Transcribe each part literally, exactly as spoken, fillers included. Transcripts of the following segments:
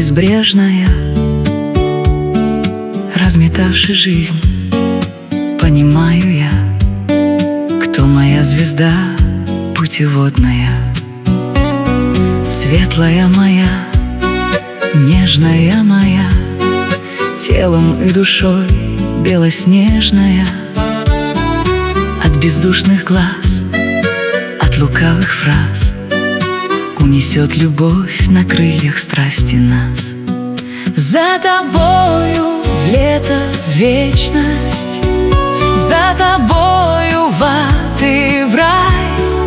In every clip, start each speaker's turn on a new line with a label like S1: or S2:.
S1: безбрежная, разметавши жизнь, понимаю я, кто моя звезда путеводная. Светлая моя, нежная моя, телом и душой белоснежная. От бездушных глаз, от лукавых фраз унесет любовь на крыльях страсти нас. За тобою в лето вечность, за тобою в ад и в рай.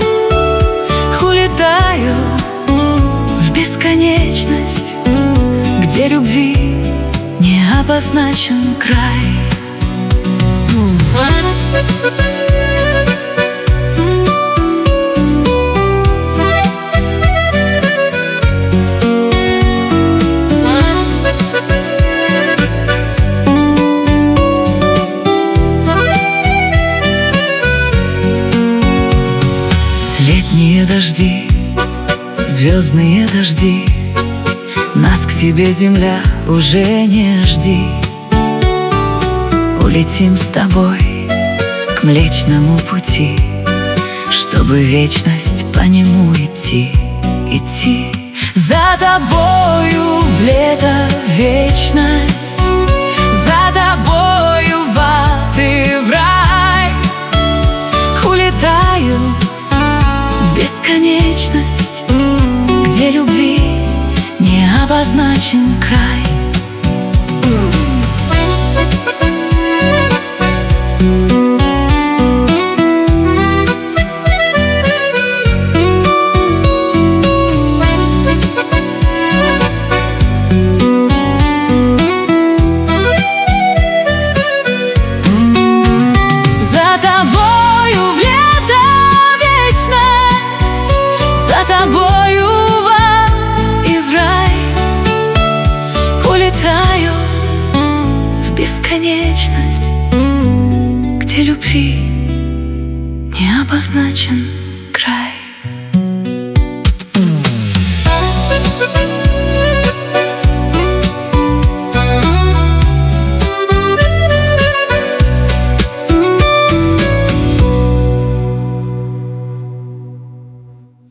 S1: Улетаю в бесконечность, где любви не обозначен край. Летние дожди, звездные дожди, нас к себе, земля, уже не жди. Улетим с тобой к Млечному Пути, чтобы вечность по нему идти, идти. За тобою в лето вечность, за тобою в ад и в рай. Улетаю в бесконечность, где любви не обозначен край. За тобою в лето вечность, за тобою в ад и в рай. Улетаю в бесконечность, где любви не обозначен